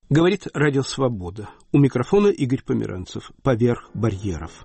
Говорит Радио Свобода. У микрофона Игорь Померанцев. Поверх барьеров.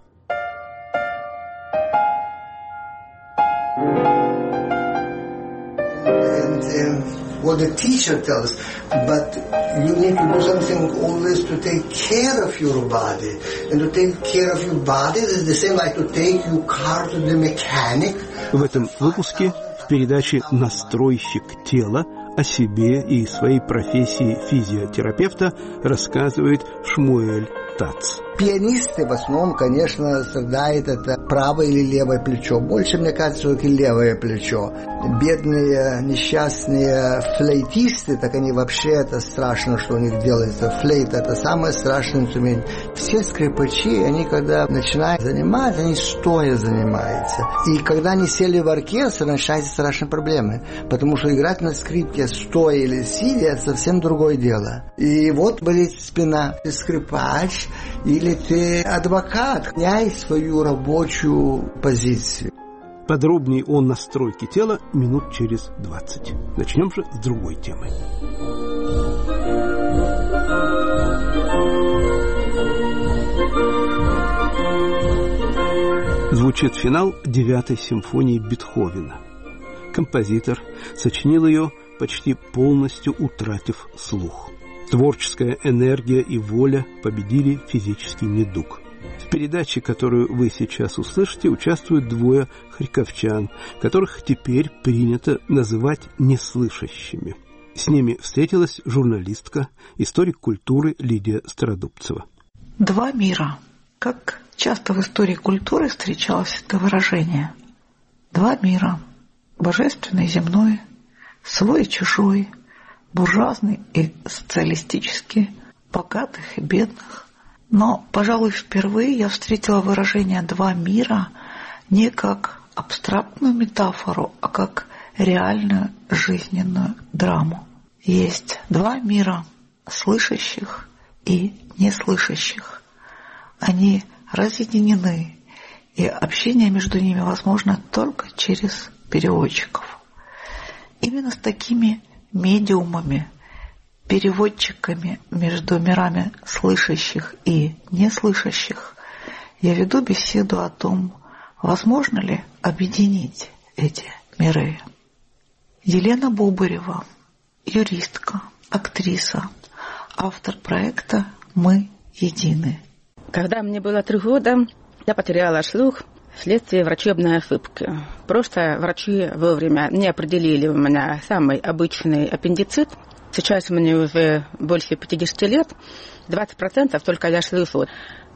What the teacher tells, but you need to do something always to take care of your body. And to take care of your body is the same like to take your car to the mechanic. В этом выпуске в передаче «Настройщик тела» о себе и своей профессии физиотерапевта рассказывает Шмуэль Тац. Пианисты в основном, конечно, страдает это правое или левое плечо. Больше, мне кажется, все-таки левое плечо. Бедные, несчастные флейтисты, так они вообще, это страшно, что у них делается. Флейт – это самый страшный инструмент. Все скрипачи, они когда начинают заниматься, они стоя занимаются. И когда они сели в оркестр, начинаются страшные проблемы. Потому что играть на скрипке стоя или сидя – это совсем другое дело. И вот болит спина. Ты скрипач или ты адвокат, меняй свою рабочую позицию. Подробнее о настройке тела минут через 20. Начнем же с другой темы. Звучит финал 9-й симфонии Бетховена. Композитор сочинил ее, почти полностью утратив слух. Творческая энергия и воля победили физический недуг. В передаче, которую вы сейчас услышите, участвуют двое харьковчан, которых теперь принято называть неслышащими. С ними встретилась журналистка, историк культуры Лидия Стародубцева. Два мира. Как часто в истории культуры встречалось это выражение. Два мира. Божественный и земной, свой и чужой, буржуазный и социалистический, богатых и бедных. Но, пожалуй, впервые я встретила выражение «два мира» не как абстрактную метафору, а как реальную жизненную драму. Есть два мира слышащих и неслышащих. Они разъединены, и общение между ними возможно только через переводчиков. Именно с такими медиумами, переводчиками между мирами слышащих и неслышащих я веду беседу о том, возможно ли объединить эти миры. Елена Бубарева, юристка, актриса, автор проекта «Мы едины». Когда мне было 3 года, я потеряла слух вследствие врачебной ошибки. Просто врачи вовремя не определили у меня самый обычный аппендицит. Сейчас мне уже больше 50 лет, 20% только я слышу,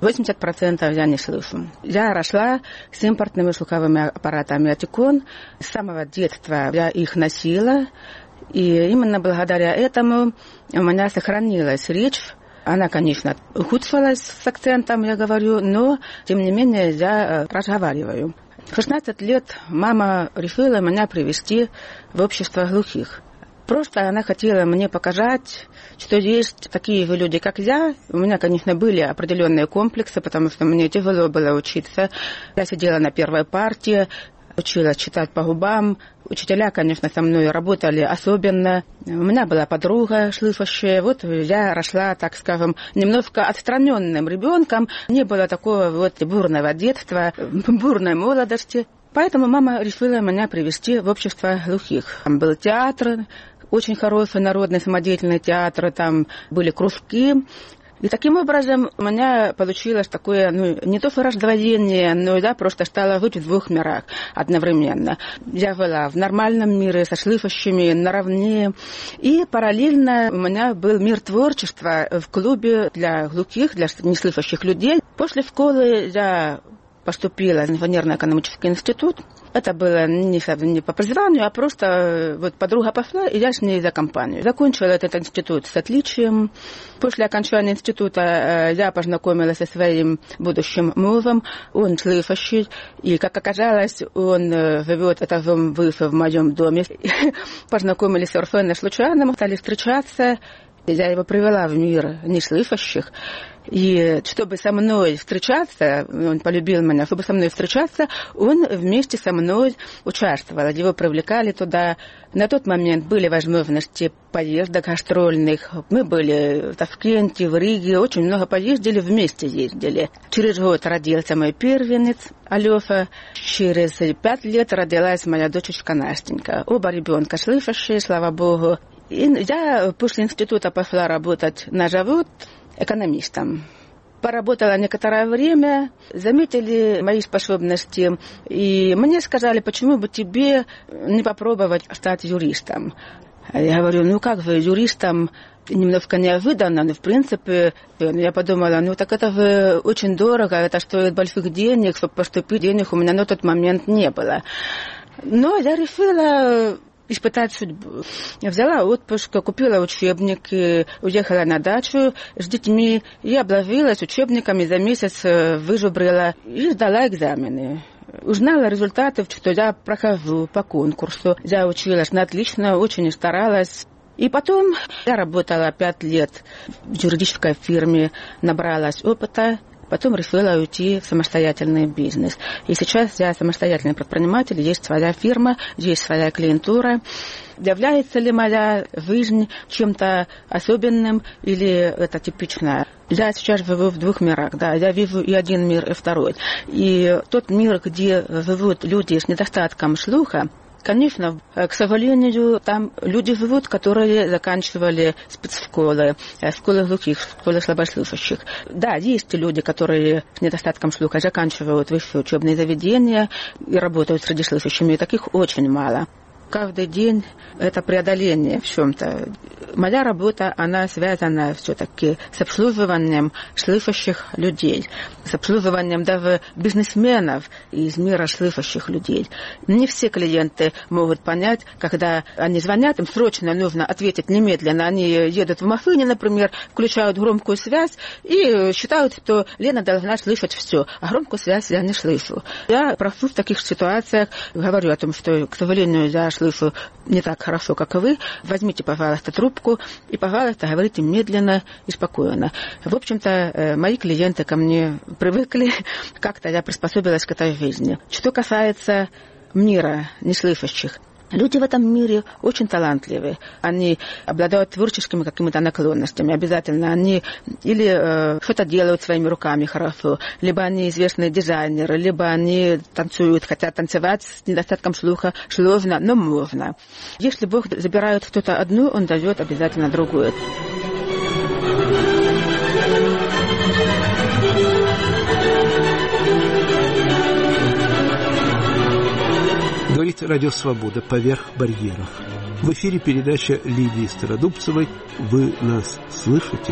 80% я не слышу. Я росла с импортными слуховыми аппаратами Oticon. С самого детства я их носила, и именно благодаря этому у меня сохранилась речь. Она, конечно, ухудшилась с акцентом, я говорю, но, тем не менее, я разговариваю. В 16 лет мама решила меня привести в общество глухих. Просто она хотела мне показать, что есть такие же люди, как я. У меня, конечно, были определенные комплексы, потому что мне тяжело было учиться. Я сидела на первой парте, училась читать по губам. Учителя, конечно, со мной работали особенно. У меня была подруга слышащая. Вот я росла, так скажем, немножко отстраненным ребенком. Не было такого вот бурного детства, бурной молодости. Поэтому мама решила меня привести в общество глухих. Там был театр, очень хороший народный самодеятельный театр, там были кружки. И таким образом у меня получилось такое, не то что раздвоение, но я просто стала жить в 2 мирах одновременно. Я была в нормальном мире со слышащими наравне. И параллельно у меня был мир творчества в клубе для глухих, для неслышащих людей. После школы я поступила в инженерно-экономический институт. Это было не по призванию, а просто вот подруга пошла, и я с ней за компанию. Закончила этот институт с отличием. После окончания института я познакомилась со своим будущим мужем. Он слышащий, и, как оказалось, он живет этажом выше в моем доме. Познакомились совершенно случайно, мы стали встречаться. Я его привела в мир неслышащих. И чтобы со мной встречаться, он полюбил меня, чтобы со мной встречаться, он вместе со мной участвовал. Его привлекали туда. На тот момент были возможности поездок гастрольных. Мы были в Ташкенте, в Риге, очень много поездили, вместе ездили. Через год родился мой первенец Алёфа. Через 5 лет родилась моя дочечка Настенька. Оба ребенка слышащие, слава богу. И я после института пошла работать на завод экономистом. Поработала некоторое время, заметили мои способности, и мне сказали, почему бы тебе не попробовать стать юристом. Я говорю, ну как вы, юристом немножко неожиданно, но в принципе, я подумала, ну так это же очень дорого, это стоит больших денег, чтобы поступить, денег у меня на тот момент не было. Но я решила испытать судьбу. Я взяла отпуск, купила учебники, уехала на дачу с детьми и обложилась учебниками, за месяц вызубрила и сдала экзамены. Узнала результаты, что я прохожу по конкурсу. Я училась на отлично, очень старалась. И потом я работала 5 лет в юридической фирме, набралась опыта. Потом решила уйти в самостоятельный бизнес. И сейчас я самостоятельный предприниматель, есть своя фирма, есть своя клиентура. Является ли моя жизнь чем-то особенным или это типичное? Я сейчас живу в 2 мирах, да, я вижу и один мир, и второй. И тот мир, где живут люди с недостатком слуха, конечно, к сожалению, там люди живут, которые заканчивали спецшколы, школы глухих, школы слабослышащих. Да, есть люди, которые с недостатком слуха заканчивают высшие учебные заведения и работают среди слышащими, и таких очень мало. Каждый день это преодоление в чем-то. Моя работа, она связана все-таки с обслуживанием слышащих людей, с обслуживанием даже бизнесменов из мира слышащих людей. Не все клиенты могут понять, когда они звонят, им срочно нужно ответить немедленно. Они едут в машине, например, включают громкую связь и считают, что Лена должна слышать все, а громкую связь я не слышу. Я прошу в таких ситуациях, говорю о том, что, к сожалению, я слышу не так хорошо, как и вы. Возьмите, пожалуйста, трубку и, пожалуйста, говорите медленно и спокойно. В общем-то, мои клиенты ко мне привыкли, как-то я приспособилась к этой жизни. Что касается мира неслышащих, люди в этом мире очень талантливые. Они обладают творческими какими-то наклонностями. Обязательно они или что-то делают своими руками хорошо, либо они известные дизайнеры, либо они танцуют, хотя танцевать с недостатком слуха сложно, но можно. Если Бог забирает что-то одно, Он дает обязательно другое. Говорит Радио Свобода «Поверх барьеров». В эфире передача Лидии Стародубцевой «Вы нас слышите?».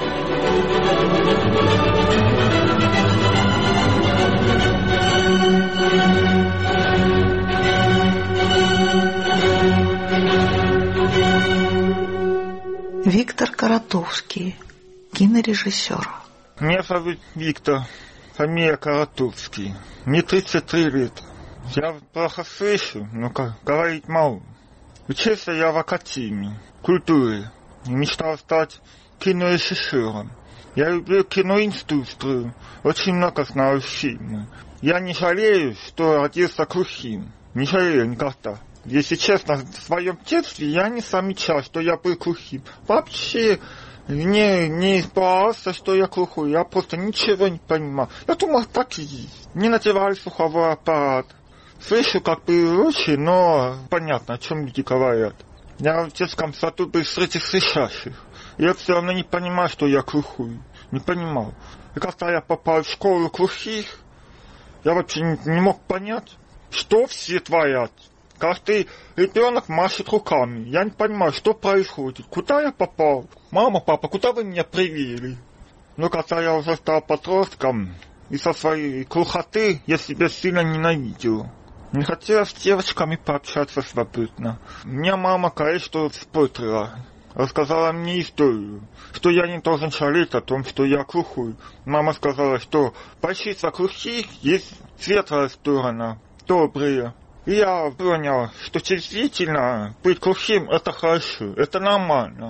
Виктор Каратовский, кинорежиссер. Меня зовут Виктор, фамилия Каратовский. Мне 33 лет. Я плохо слышу, но говорить могу. Учился я в Академии культуры и мечтал стать кинорежиссером. Я люблю киноиндустрию, очень много знаю фильмов. Я не жалею, что родился глухим. Не жалею никогда. Если честно, в своем детстве я не замечал, что я был глухим. Вообще не испугался, что я глухой. Я просто ничего не понимал. Я думал, так и есть. Не надевали слуховой аппарат. Слышу как бы очень, но понятно, о чем люди говорят. Я в детском саду был среди слышащих. Я все равно не понимал, что я глухой. Не понимал. И когда я попал в школу глухих, я вообще не мог понять, что все творят. Каждый ребенок машет руками. Я не понимаю, что происходит. Куда я попал? Мама, папа, куда вы меня привели? Но когда я уже стал подростком, из-за своей глухоты я себя сильно ненавидел. Не хотелось с девочками пообщаться свободно. Меня мама, конечно, вспытрила. Рассказала мне историю, что я не должен жалеть о том, что я глухой. Мама сказала, что большинство глухих есть светлая сторона, добрая. И я понял, что действительно быть глухим это хорошо, это нормально.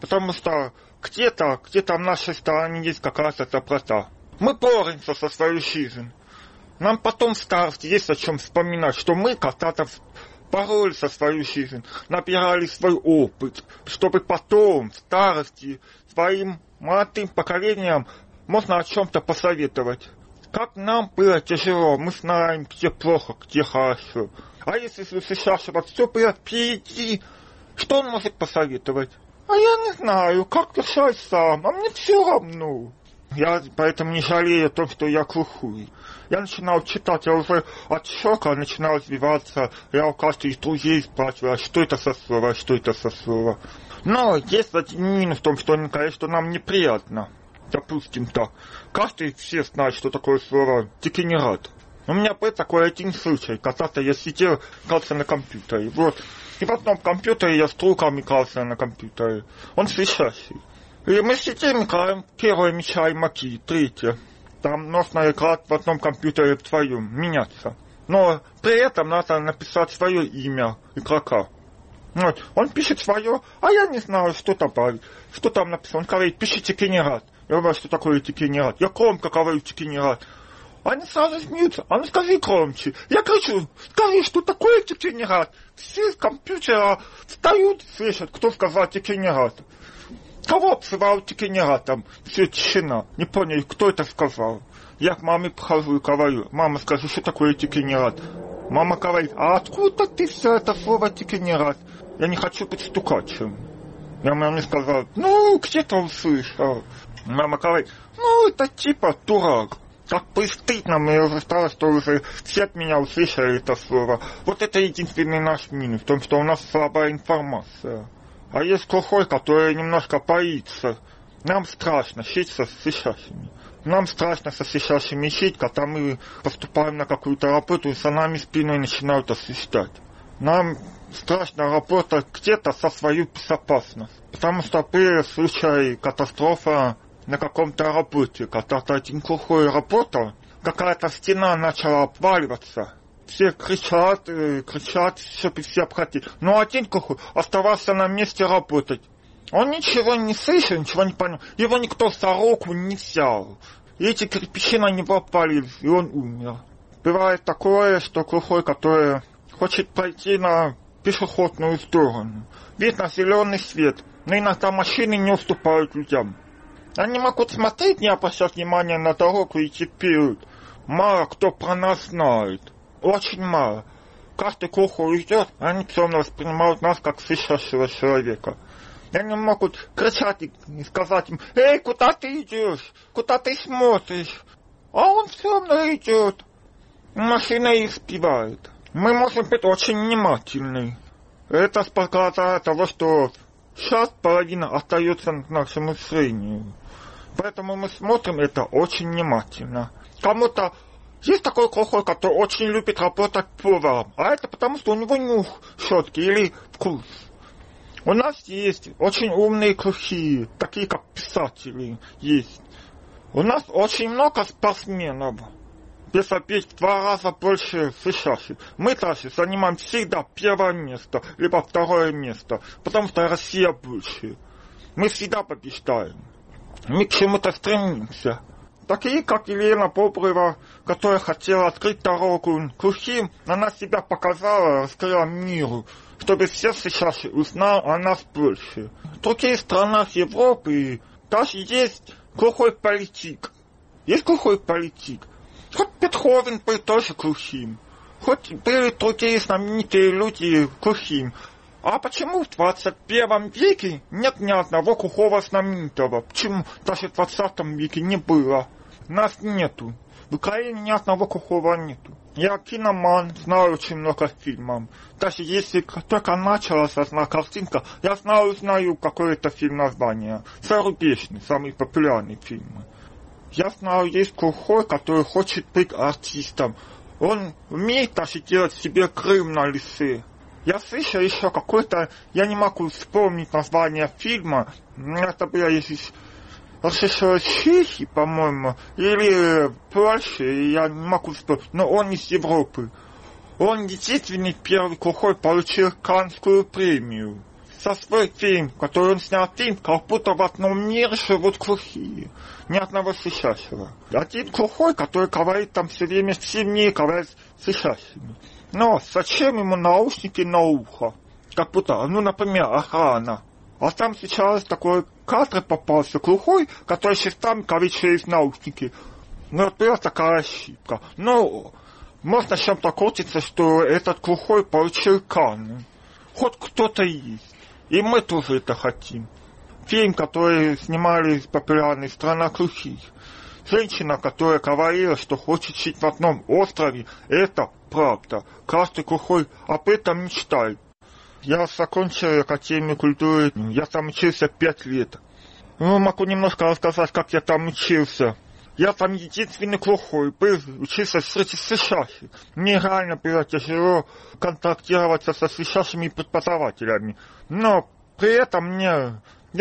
Потому что где-то в нашей стороне есть какая-то доброта. Мы боремся со своей жизнью. Нам потом в старости есть о чем вспоминать, что мы когда-то боролись со своей жизнью, набирали свой опыт, чтобы потом в старости своим молодым поколениям можно о чем-то посоветовать. Как нам было тяжело, мы знаем, где плохо, где хорошо. А если сейчас вот все было впереди, что он может посоветовать? А я не знаю, как решать сам, а мне все равно. Я поэтому не жалею о том, что я глухой. Я начинал читать, я уже от шока начинал развиваться. Я у каждого из друзей спрашивал, что это за слово, что это за слово. Но есть один минус в том, что, конечно, нам неприятно. Допустим так. Каждый все знает, что такое слово дегенерат. У меня был такой один случай. Когда-то я сидел, игрался на компьютере. Вот. И в одном компьютере я с другом игрался на компьютере. Он свищащий. И мы сидим, играем, первое мечаем маки, третье. Там нужно играть в одном компьютере вдвоем, меняться. Но при этом надо написать свое имя игрока. Вот. Он пишет свое, а я не знаю, что добавить. Что там написано? Он говорит, пишите дегенерат. Я говорю, что такое дегенерат? Я громко говорю дегенерат. Они сразу смеются. А ну скажи громче. Я кричу, скажи, что такое дегенерат. Все с компьютера встают, слышат, кто сказал дегенерат. Кого обзывал дегенератом? Все, тишина. Не поняли, кто это сказал. Я к маме прихожу и говорю, мама, скажи, что такое дегенерат? Мама говорит, а откуда ты все это слово дегенерат? Я не хочу быть стукачем. Я маме сказал, ну, где-то услышал. Мама говорит, ну, это типа дурак. Как бы стыдно мне уже стало, что уже все от меня услышали это слово. Вот это единственный наш минус, в том, что у нас слабая информация. А есть глухой, который немножко боится. Нам страшно жить со слышащими. Нам страшно со слышащими жить, когда мы поступаем на какую-то работу, и за нами спиной начинают освещать. Нам страшно работать где-то со своей безопасностью. Потому что были случаи катастрофа на каком-то работе, когда-то один глухой работал, какая-то стена начала обваливаться. Все кричат, чтобы все обходили. Но один глухой оставался на месте работать. Он ничего не слышал, ничего не понял. Его никто за руку не взял. И эти кирпичи на него обвалились, и он умер. Бывает такое, что глухой, который хочет пойти на пешеходную сторону. Видно зеленый свет, но иногда машины не уступают людям. Они могут смотреть, не обращать внимания на дорогу и идти вперед. Мало кто про нас знает. Очень мало. Каждый глухой идет, они все равно воспринимают нас как слышащего человека. И они могут кричать и сказать им, эй, куда ты идешь? Куда ты смотришь? А он все равно идет. Машина их сбивает. Мы можем быть очень внимательны. Это с показателя того, что сейчас половина остается нашему зрению. Поэтому мы смотрим это очень внимательно. Кому-то есть такой глухой, который очень любит работать поваром, а это потому, что у него нюх четкий или вкус. У нас есть очень умные глухие, такие как писатели есть. У нас очень много спортсменов. Без обид в 2 раза больше слышащих. Мы даже занимаем всегда первое место, либо второе место, потому что Россия больше. Мы всегда побеждаем. Мы к чему-то стремимся. Такие, как Елена Боброва, которая хотела открыть дорогу глухим, она себя показала, раскрыла миру, чтобы все слышащие узнали о нас больше. В других странах Европы даже есть глухой политик. Есть глухой политик. Хоть Бетховен был тоже глухим. Хоть были другие знаменитые люди глухим. А почему в 21 веке нет ни одного глухого знаменитого? Почему даже в 20 веке не было? Нас нету. В Украине ни одного глухого нету. Я киноман, знаю очень много фильмов. Даже если только началась одна картинка, я знаю какой-то фильм название. Зарубежный, самый популярный фильм. Я знаю, есть глухой, который хочет быть артистом. Он умеет даже делать себе крым на лице. Я слышал еще какой-то, я не могу вспомнить название фильма, это было из Чехии, по-моему, или Польши, я не могу вспомнить, но он из Европы. Он единственный первый глухой получил Каннскую премию. со свой фильм, который он снял фильм, как будто в одном мире живут глухие. Ни одного слышащего. Один глухой, который говорит там все время сильнее, говорит с слышащими. Но зачем ему наушники на ухо? Как будто, например, охрана. А там сейчас такой кадр попался, глухой, который шестами говорит через наушники. Вот была такая ошибка. Но можно чем-то крутиться, что этот глухой получил Канны. Хоть кто-то есть. И мы тоже это хотим. Фильм, который снимали популярный «Страна глухих». Женщина, которая говорила, что хочет жить в одном острове, это правда. Каждый глухой об этом мечтает. Я закончил Академию культуры, я там учился 5 лет. Могу немножко рассказать, как я там учился. Я там единственный глухой был, учился среди слышащих. Мне реально было тяжело контактироваться со слышащими преподавателями. Но при этом я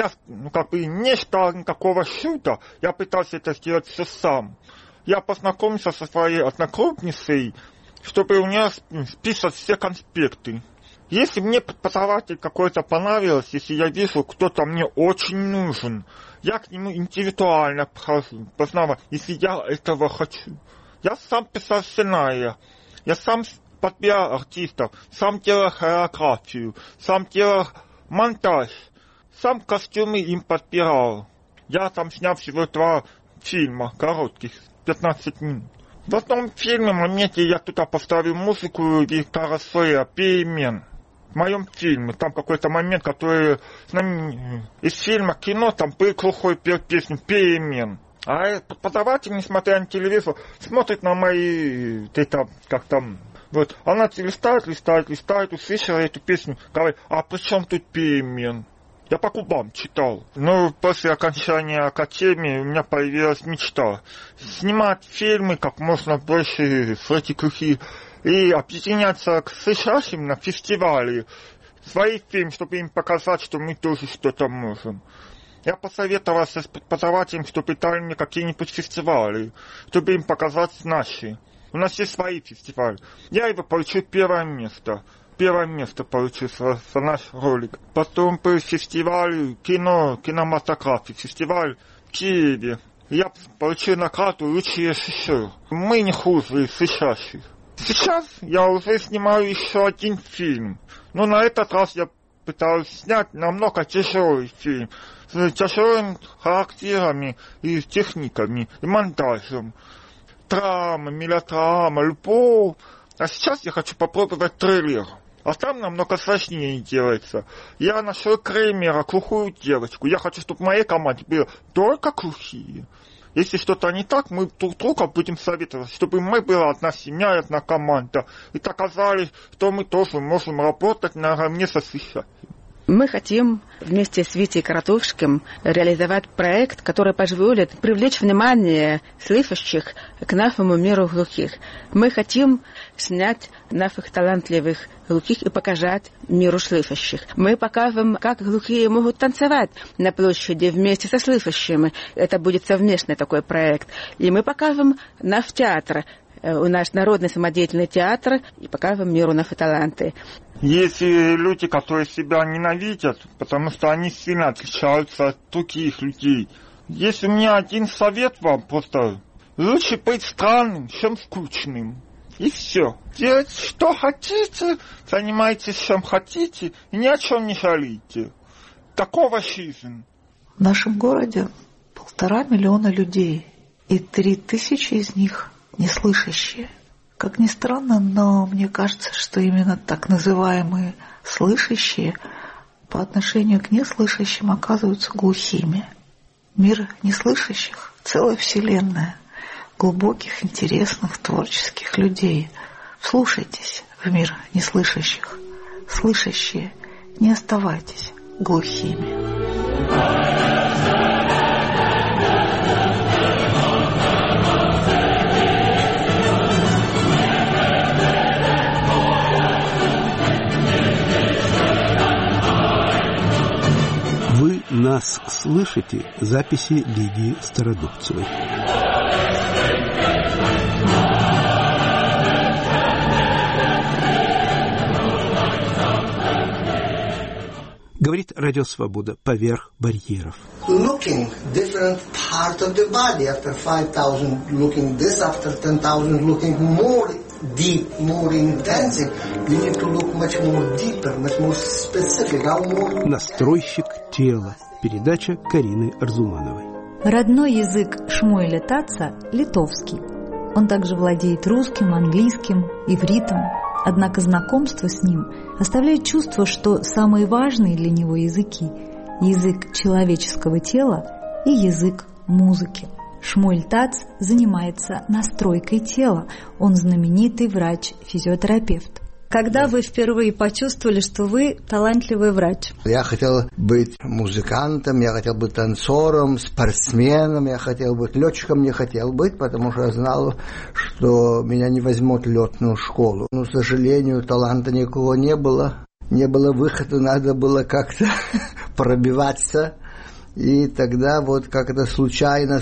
не ждал никакого чуда, я пытался это сделать все сам. Я познакомился со своей одногруппницей, чтобы у нее списать все конспекты. Если мне преподаватель какой-то понравился, если я вижу, кто-то мне очень нужен, я к нему индивидуально подхожу, познавать, если я этого хочу. Я сам писал сценарий, я сам подбирал артистов, сам делал хореографию, сам делал монтаж, сам костюмы им подбирал. Я там снял всего 2 фильма, коротких, 15 минут. В одном фильме, в моменте, я туда поставил музыку Виктора Цоя «Перемен». В моем фильме, там какой-то момент, который из фильма «Кино», там был глухой, пел песню «Перемен». А преподаватель, несмотря на телевизор, смотрит на мои, вот, она листает, услышала эту песню, говорит, а при чем тут перемен? Я по губам читал. Но после окончания академии у меня появилась мечта снимать фильмы как можно больше среди глухих и объединяться к слышащим на фестивале. Свои фильмы, чтобы им показать, что мы тоже что-то можем. Я посоветовался с преподавателем, чтобы дали мне какие-нибудь фестивали, чтобы им показать наши. У нас есть свои фестивали. Я его получил первое место. Первое место получил за наш ролик. Потом был фестиваль кинематографии, фестиваль в Киеве. Я получил награду «Лучший режиссер». Мы не хуже слышащих. Сейчас я уже снимаю еще один фильм. Но на этот раз я пытаюсь снять намного тяжелый фильм. С тяжелыми характерами и техниками, и монтажем. Драма, мелодрама, любовь. А сейчас я хочу попробовать триллер. А там намного сложнее делается. Я нашел Кремера, глухую девочку. Я хочу, чтобы в моей команде было только глухие. Если что-то не так, мы друг друга будем советовать, чтобы мы была одна семья, одна команда. И доказали, что мы тоже можем работать наравне со слышащими. Мы хотим вместе с Витей Коротовским реализовать проект, который позволит привлечь внимание слышащих к нашему миру глухих. Мы хотим снять наших талантливых глухих и показать миру слышащих. Мы покажем, как глухие могут танцевать на площади вместе со слышащими. Это будет совместный такой проект. И мы покажем наш театр. У нас народный самодеятельный театр, и покажем миру наши таланты. Есть люди, которые себя ненавидят, потому что они сильно отличаются от других людей. Есть у меня один совет вам, просто лучше быть странным, чем скучным. И все. Делайте, что хотите, занимайтесь, чем хотите, и ни о чем не жалейте. Такова жизнь. В нашем городе 1,5 миллиона людей, и 3000 из них неслышащие. Как ни странно, но мне кажется, что именно так называемые слышащие по отношению к неслышащим оказываются глухими. Мир неслышащих — целая вселенная глубоких, интересных, творческих людей. Вслушайтесь в мир неслышащих. Слышащие, не оставайтесь глухими. Вы нас слышите? Записи Лидии Стародубцевой. Говорит Радио Свобода поверх барьеров. Looking different part of the body. After 5,000 looking this, after 10,000 looking more deep, more intensive. You need to look much more deeper, much more specific. Настройщик тела. Передача Карины Арзумановой. Родной язык Шмуэля Татца – литовский. Он также владеет русским, английским, ивритом. Однако знакомство с ним оставляет чувство, что самые важные для него языки – язык человеческого тела и язык музыки. Шмуэль Татц занимается настройкой тела. Он знаменитый врач-физиотерапевт. Когда вы впервые почувствовали, что вы талантливый врач? Я хотел быть музыкантом, я хотел быть танцором, спортсменом, я хотел быть летчиком, не хотел быть, потому что я знал, что меня не возьмут в летную школу. Но, к сожалению, таланта никакого не было. Не было выхода, надо было как-то пробиваться. И тогда вот как-то случайно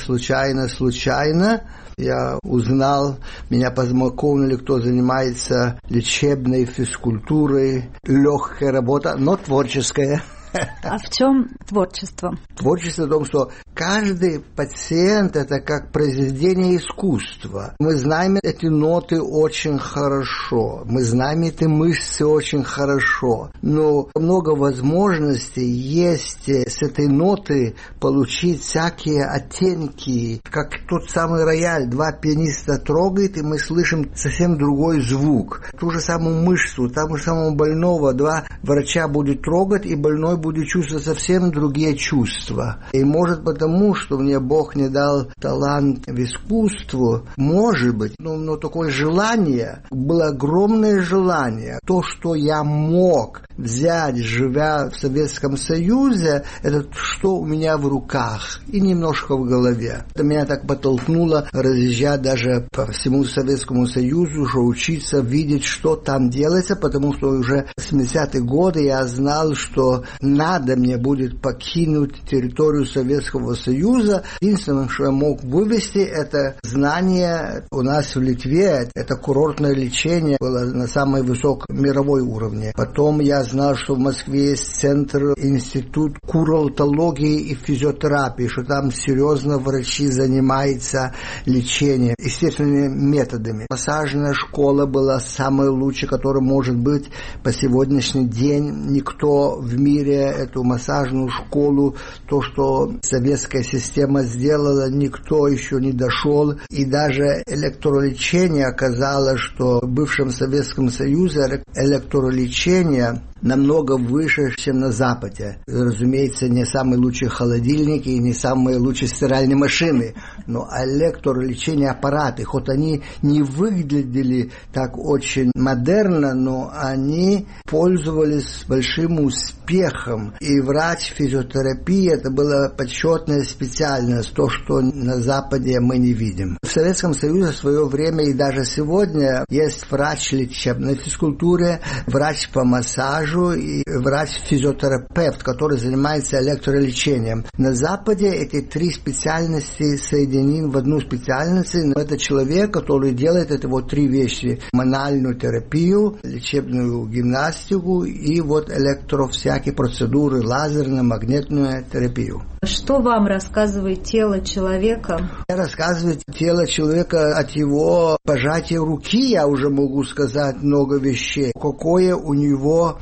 я узнал, меня познакомили, кто занимается лечебной физкультурой, легкая работа, но творческая. А в чем творчество? Творчество в том, что каждый пациент – это как произведение искусства. Мы знаем эти ноты очень хорошо, мы знаем эти мышцы очень хорошо, но много возможностей есть с этой ноты получить всякие оттенки, как тот самый рояль. Два пианиста трогают, и мы слышим совсем другой звук. Ту же самую мышцу, того же самого больного два врача будет трогать, и больной будет чувствовать совсем другие чувства. И может потому, что мне Бог не дал талант в искусство, может быть, но такое желание, было огромное желание. То, что я мог взять, живя в Советском Союзе, это что у меня в руках и немножко в голове. Это меня так подтолкнуло разъезжать даже по всему Советскому Союзу, уже учиться, видеть, что там делается, потому что уже в 70-е годы я знал, что надо мне будет покинуть территорию Советского Союза. Единственное, что я мог вывести, это знание у нас в Литве. Это курортное лечение было на самой высокой мировой уровне. Потом я знал, что в Москве есть центр, институт курортологии и физиотерапии, что там серьезно врачи занимаются лечением естественными методами. Массажная школа была самая лучшая, которая может быть по сегодняшний день. Никто в мире эту массажную школу, то, что советская система сделала, никто еще не дошел. И даже электролечение оказалось, что в бывшем Советском Союзе электролечение намного выше, чем на Западе. Разумеется, не самые лучшие холодильники и не самые лучшие стиральные машины, но электролечение аппараты, хоть они не выглядели так очень модерно, но они пользовались большим успехом. И врач-физиотерапия – это была почетная специальность, то, что на Западе мы не видим. В Советском Союзе в свое время и даже сегодня есть врач лечебной физкультуры, врач по массажу, и врач-физиотерапевт, который занимается электролечением. На Западе эти три специальности соединены в одну специальность. Это человек, который делает это вот три вещи. Мануальную терапию, лечебную гимнастику и вот всякие процедуры, лазерную, магнитную терапию. Что вам рассказывает тело человека? Рассказывает тело человека от его пожатия руки, я уже могу сказать много вещей. Какое у него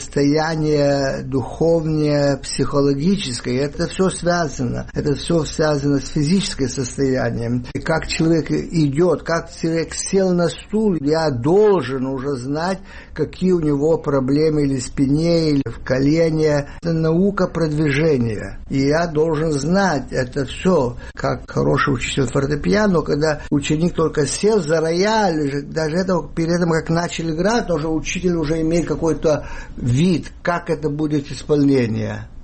состояние духовное, психологическое. Это все связано. Это все связано с физическим состоянием. И как человек идет, как человек сел на стул, я должен уже знать, какие у него проблемы или в спине, или в колене. Это наука продвижения. И я должен знать это все, как хороший учитель фортепиано, когда ученик только сел за рояль, даже это, перед этим, как начали играть, уже учитель уже имеет какой-то вид, как это будет исполнение.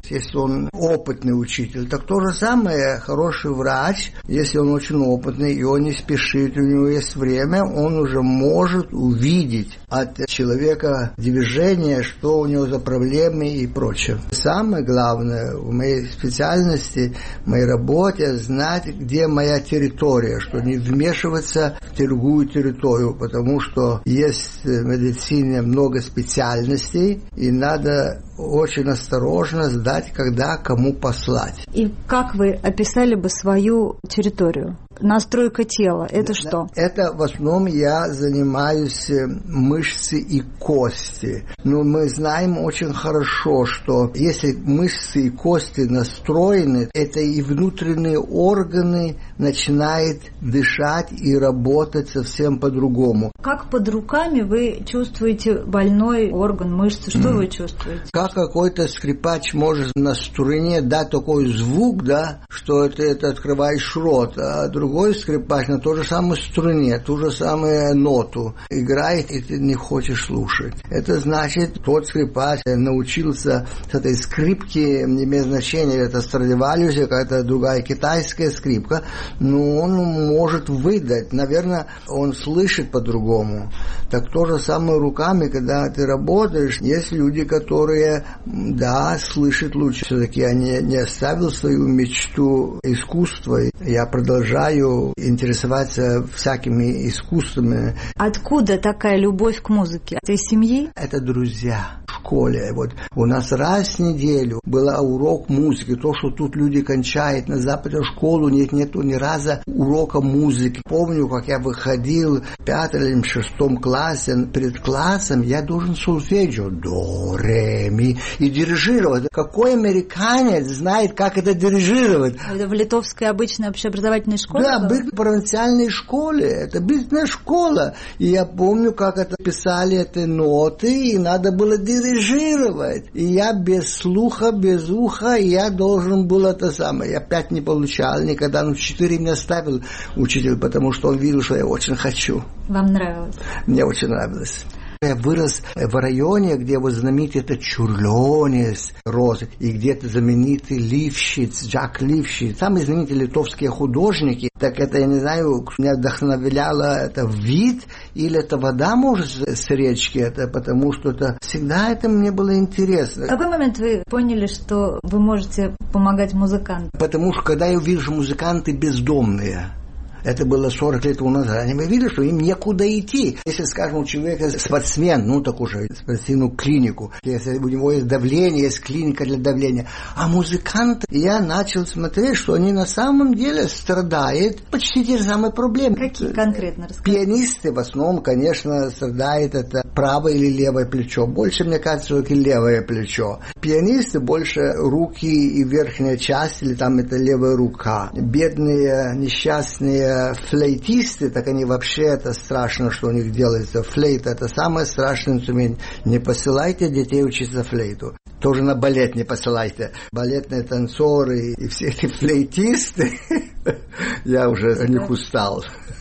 если он опытный учитель, так то же самое хороший врач, если он очень опытный, и он не спешит, у него есть время, он уже может увидеть от человека движение, что у него за проблемы и прочее. Самое главное в моей специальности, в моей работе, знать, где моя территория, что не вмешиваться в другую территорию, потому что есть в медицине много специальностей, и надо очень осторожно знать, когда кому послать. И как вы описали бы свою территорию? Настройка тела – это что? Это в основном я занимаюсь мышцы и кости. Но мы знаем очень хорошо, что если мышцы и кости настроены, это и внутренние органы начинают дышать и работать совсем по-другому. Как под руками вы чувствуете больной орган, мышцы? Что вы чувствуете? Как какой-то скрипач может на струне дать такой звук, да, что ты это открываешь рот, а другой скрипач на той же самой струне, ту же самую ноту играет, и ты не хочешь слушать. Это значит, тот скрипач научился с этой скрипки, не имеет значения, это Страдивариус, какая-то другая китайская скрипка, но он может выдать, наверное, он слышит по-другому. Так то же самое руками, когда ты работаешь, есть люди, которые, да, слышат лучше. Все-таки я не оставил свою мечту искусства. Я продолжаю интересоваться всякими искусствами. Откуда такая любовь к музыке? Это из семьи? Это друзья в школе. Вот у нас раз в неделю был урок музыки. То, что тут люди кончают на Западе школу, нету ни разу урока музыки. Помню, как я выходил в 5 или 6 классе. Перед классом я должен сольфеджио. До, ре, ми. И дирижировать. Какой американец знает, как это дирижировать? Это в литовской обычной общеобразовательной школе? Да, был в провинциальной школе. Это бизнес-школа. И я помню, как это писали эти ноты, и надо было дирижировать. И я без слуха, без уха, я должен был это самое. Я 5 не получал никогда, но 4 меня ставил учитель, потому что он видел, что я очень хочу. Вам нравилось? Мне очень нравилось. Я вырос в районе, где вот знаменитый это Чурлёнис, Розы, и где-то знаменитый Лившиц, Джак Лившиц, самые знаменитые литовские художники. Так это, я не знаю, меня вдохновляло это вид, или это вода, может, с речки, это потому что это всегда это мне было интересно. В какой момент вы поняли, что вы можете помогать музыкантам? Потому что когда я увижу, музыканты бездомные, это было 40 лет назад. Они видели, что им некуда идти. Если, скажем, у человека спортсмен, ну, так уже, спортивную клинику, если у него есть давление, есть клиника для давления. А музыканты, я начал смотреть, что они на самом деле страдают почти те же самые проблемы. Какие конкретно? Расскажите. Пианисты в основном, конечно, страдают это правое или левое плечо. Больше, мне кажется, что левое плечо. Пианисты больше руки и верхняя часть, или там это левая рука. Бедные, несчастные флейтисты, так они вообще, это страшно, что у них делается. Флейта – это самый страшный инструмент. Не посылайте детей учиться флейту. Тоже на балет не посылайте. Балетные танцоры и все эти флейтисты, я уже от них устал.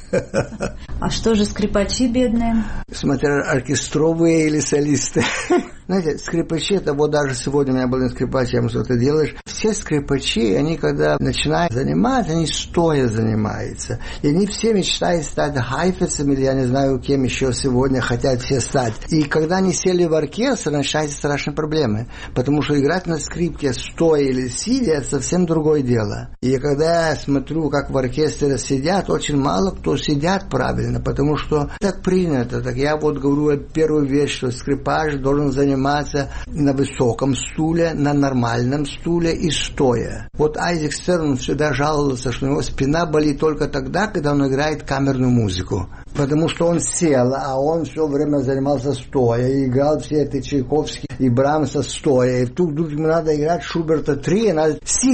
А что же скрипачи бедные? Смотря оркестровые или солисты. Знаете, скрипачи, это вот даже сегодня у меня был скрипач, я ему что-то делаешь. Все скрипачи, они когда начинают заниматься, они стоя занимаются. И они все мечтают стать хайфецами, или я не знаю, кем еще сегодня хотят все стать. И когда они сели в оркестр, начинаются страшные проблемы. Потому что играть на скрипке стоя или сидя, это совсем другое дело. И когда я смотрю, как в оркестре сидят, очень мало кто сидят правильно, потому что так принято. Так я вот говорю первую вещь, что скрипач должен заниматься на высоком стуле, на нормальном стуле и стоя. Вот Айзек Стерн всегда жаловался, что у него спина болит только тогда, когда он играет камерную музыку. Потому что он сел, а он все время занимался стоя. И играл все эти Чайковские и Брамса стоя. И тут ему надо играть Шуберта 3, надо сидя.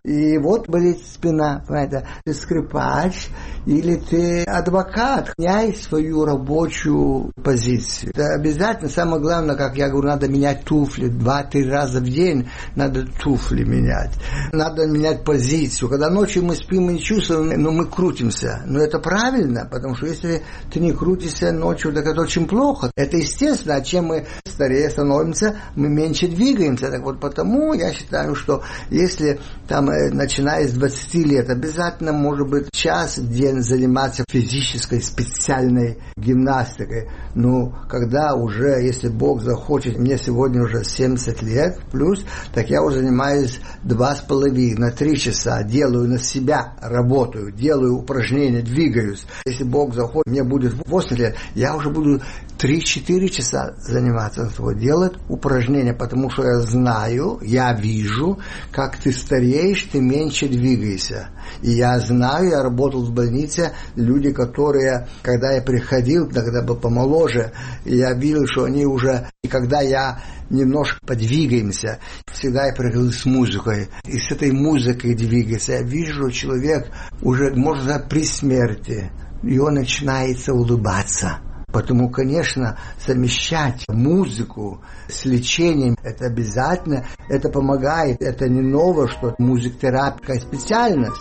И вот болит спина, понимаете, ты скрипач или ты адвокат, меняй свою рабочую позицию. Это обязательно, самое главное, как я говорю, надо менять туфли 2-3 раза в день, надо туфли менять. Надо менять позицию. Когда ночью мы спим, мы не чувствуем, но мы крутимся. Но это правильно, потому что если ты не крутишься ночью, так это очень плохо. Это естественно, а чем мы старее становимся, мы меньше двигаемся. Так вот потому я считаю, что если там, начиная с 20 лет, обязательно, может быть, час в день заниматься физической специальной гимнастикой. Но когда уже, если Бог захочет, мне сегодня уже 70 лет плюс, так я уже занимаюсь 2,5-3 часа, делаю на себя, работаю, делаю упражнения, двигаюсь. Если Бог захочет, мне будет 8 лет, я уже буду 3-4 часа заниматься, делать упражнения, потому что я знаю, я вижу, как ты стареешь, ты меньше двигаешься. И я знаю, я работал в больнице, люди, которые, когда я приходил, тогда был помоложе, я видел, что они уже, и когда я немножко подвигаемся, всегда я приходил с музыкой, и с этой музыкой двигается, я вижу, что человек уже, может быть, при смерти, и он начинает улыбаться. Потому, конечно, совмещать музыку с лечением, это обязательно, это помогает, это не новое, что музыковая специальность.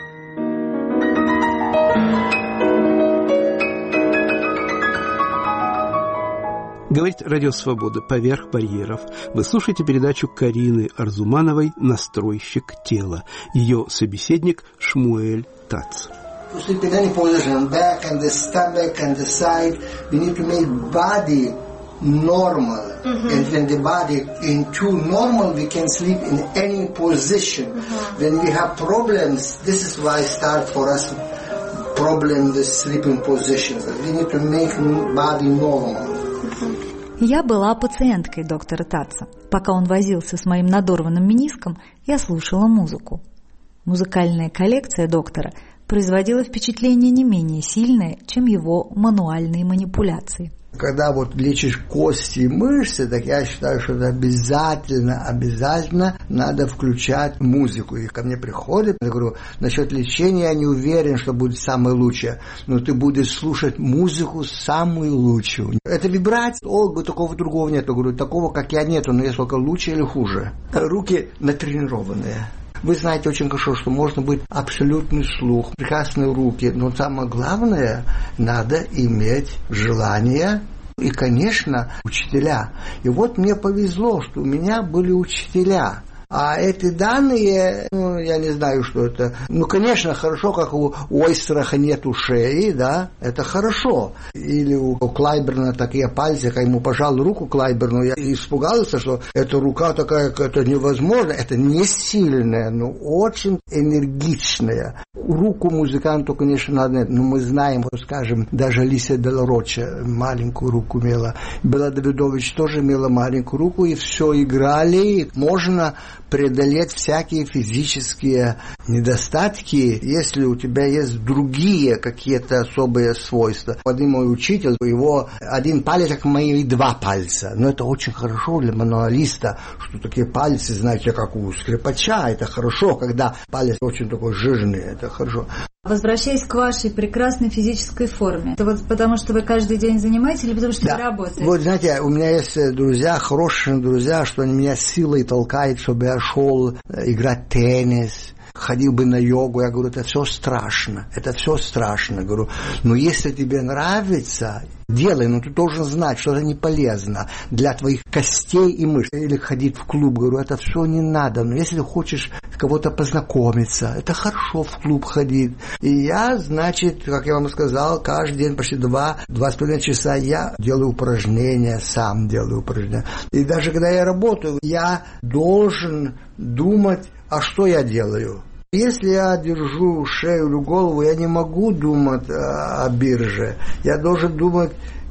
Говорит Радио Свобода «Поверх барьеров». Вы слушаете передачу Карины Арзумановой «Настройщик тела». Ее собеседник Шмуэль Тац. To sleep in any position, back and the step back and the side, we need to make body normal. And when the body into normal, we can sleep in any position. When we have problems, this is why start for us problem with sleeping positions. We need to make body normal. Я была пациенткой доктора Татца. Пока он возился с моим надорванным мениском, я слушала музыку. Музыкальная коллекция доктора производила впечатление не менее сильное, чем его мануальные манипуляции. Когда вот лечишь кости и мышцы, так я считаю, что это обязательно надо включать музыку. И ко мне приходят, я говорю, насчет лечения я не уверен, что будет самое лучшее, но ты будешь слушать музыку самую лучшую. Это вибрация, такого другого нет. Я говорю, такого, как я, нету, но есть только лучше или хуже. Руки натренированные. Вы знаете очень хорошо, что можно быть абсолютный слух, прекрасные руки, но самое главное, надо иметь желание и, конечно, учителя. И вот мне повезло, что у меня были учителя. А эти данные, я не знаю, что это. Конечно, хорошо, как у ойстраха нет шеи, да, это хорошо. Или у Клайберна такие пальцы, как ему пожал руку Клайберну, я испугался, что эта рука такая, это невозможно. Это не сильная, но очень энергичная. Руку музыканту, конечно, надо, но мы знаем, скажем, даже Алисия Делла Роча маленькую руку имела. Бела Давидович тоже имела маленькую руку, и все играли. Можно преодолеть всякие физические недостатки, если у тебя есть другие какие-то особые свойства. Один мой учитель, его один палец, как мои 2 пальца. Но это очень хорошо для мануалиста, что такие пальцы, знаете, как у скрипача. Это хорошо, когда палец очень такой жирный, это хорошо. Возвращаясь к вашей прекрасной физической форме, это вот потому, что вы каждый день занимаетесь или потому, что вы работаете? Вот, знаете, у меня есть друзья, хорошие друзья, что они меня силой толкают, чтобы я шел играть в теннис, ходил бы на йогу. Я говорю, это все страшно, говорю. Но если тебе нравится, делай, но ты должен знать, что это не полезно для твоих костей и мышц. Или ходить в клуб, говорю, это все не надо. Но если ты хочешь с кого-то познакомиться, это хорошо в клуб ходить. И я, значит, как я вам сказал, каждый день почти 2,5 часа я делаю упражнения, сам делаю упражнения. И даже когда я работаю, я должен думать, а что я делаю. Если я держу шею или голову, я не могу думать о бирже. Я должен думать,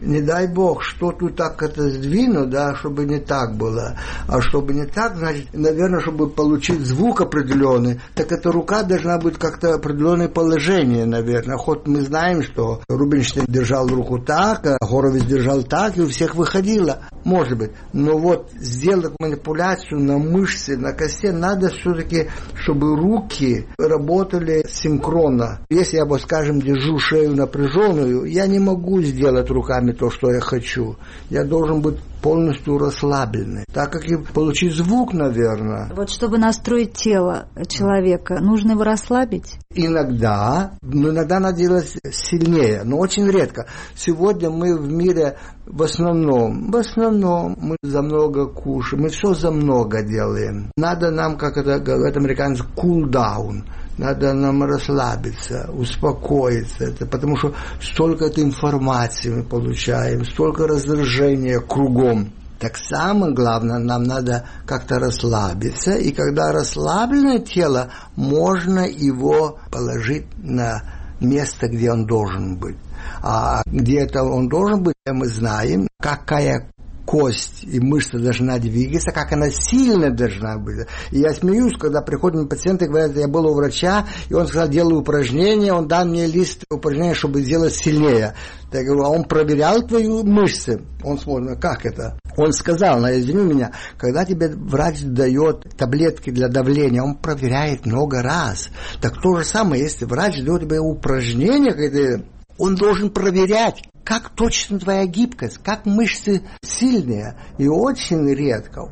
Не дай Бог, что тут так это сдвину, да, чтобы не так было. А чтобы не так, значит, наверное, чтобы получить звук определенный, так эта рука должна быть как-то определенное положение, наверное. Хоть мы знаем, что Рубинштейн держал руку так, а Хоровиц держал так, и у всех выходило. Может быть. Но вот сделать манипуляцию на мышце, на кости, надо все-таки, чтобы руки работали синхронно. Если я, вот, скажем, держу шею напряженную, я не могу сделать руками то, что я хочу. Я должен быть полностью расслабленный. Так как и получить звук, наверное. Вот чтобы настроить тело человека, нужно его расслабить? Иногда, но иногда надо делать сильнее, но очень редко. Сегодня мы в мире в основном мы за много кушаем, мы все за много делаем. Надо нам, как это говорят американцы, cool down. Надо нам расслабиться, успокоиться. Это потому что столько этой информации мы получаем, столько раздражения кругом. Так самое главное, нам надо как-то расслабиться. И когда расслабленное тело, можно его положить на место, где он должен быть. А где это он должен быть, мы знаем, какая кость и мышца должна двигаться, как она сильно должна быть. И я смеюсь, когда приходят пациенты и говорят, я был у врача, и он сказал, делаю упражнения, он дал мне лист упражнений, чтобы сделать сильнее. Я говорю, а он проверял твои мышцы? Он смотрит, как это? Он сказал, извини меня, когда тебе врач дает таблетки для давления, он проверяет много раз. Так то же самое, если врач дает тебе упражнения, он должен проверять, как точно твоя гибкость, как мышцы сильные. И очень редко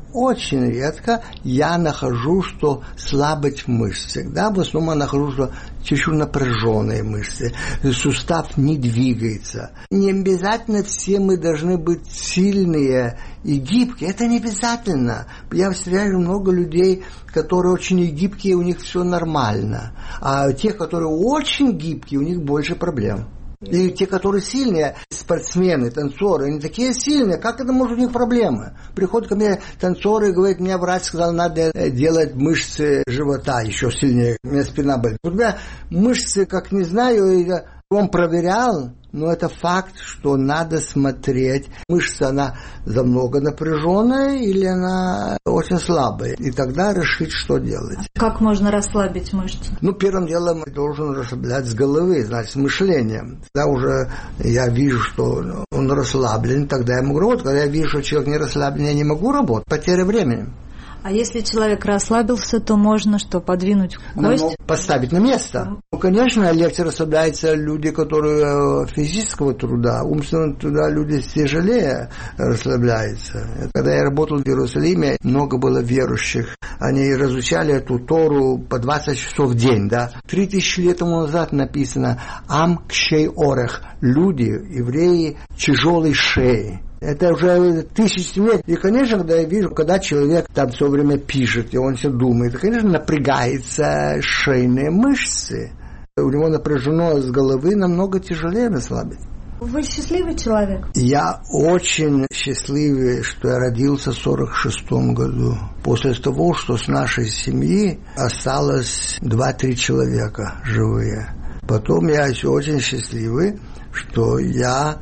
я нахожу, что слабость мышц. Всегда в основном я нахожу, что чуть-чуть напряженные мышцы. Сустав не двигается. Не обязательно все мы должны быть сильные и гибкие. Это не обязательно. Я встречаю много людей, которые очень гибкие, у них все нормально. А те, которые очень гибкие, у них больше проблем. И те, которые сильные, спортсмены, танцоры, они такие сильные, как это может у них проблемы? Приходят ко мне танцоры и говорят, мне врач сказал, надо делать мышцы живота еще сильнее, у меня спина болит. У меня мышцы, как не знаю, он проверял, но это факт, что надо смотреть, мышца, она замного напряженная или она очень слабая. И тогда решить, что делать. Как можно расслабить мышцы? Первым делом должен расслаблять с головы, значит, с мышлением. Тогда уже я вижу, что он расслаблен, тогда я могу работать. Когда я вижу, что человек не расслаблен, я не могу работать. Потеря времени. А если человек расслабился, то можно что, подвинуть кость? Поставить на место. Конечно, легче расслабляются люди, которые физического труда, умственного труда люди тяжелее расслабляются. Когда я работал в Иерусалиме, много было верующих. Они разучали эту Тору по 20 часов в день. 3000 лет тому назад написано «Ам кшей орех» – люди, евреи, тяжелой шеи. Это уже 1000 лет. И, конечно, когда я вижу, когда человек там все время пишет, и он все думает, конечно, напрягаются шейные мышцы. У него напряжено с головы, намного тяжелее расслабить. Вы счастливый человек? Я очень счастливый, что я родился в 1946 году. После того, что с нашей семьи осталось 2-3 человека живые. Потом я еще очень счастливый, что я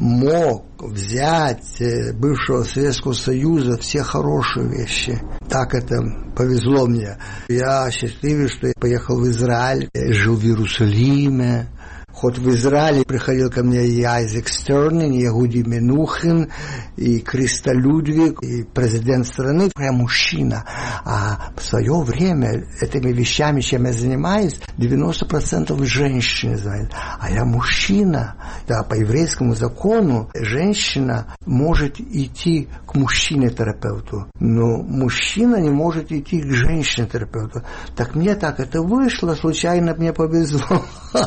мог взять бывшего Советского Союза все хорошие вещи. Так это повезло мне. Я счастливый, что я поехал в Израиль, жил в Иерусалиме. Хоть в Израиле приходил ко мне и Айзек Стерн, и Ягуди Менухин, и Криста Людвиг, и президент страны. Я мужчина. А в свое время этими вещами, чем я занимаюсь, 90% женщины знают. А я мужчина. Да, по еврейскому закону женщина может идти к мужчине-терапевту, но мужчина не может идти к женщине-терапевту. Так мне так это вышло, случайно мне повезло.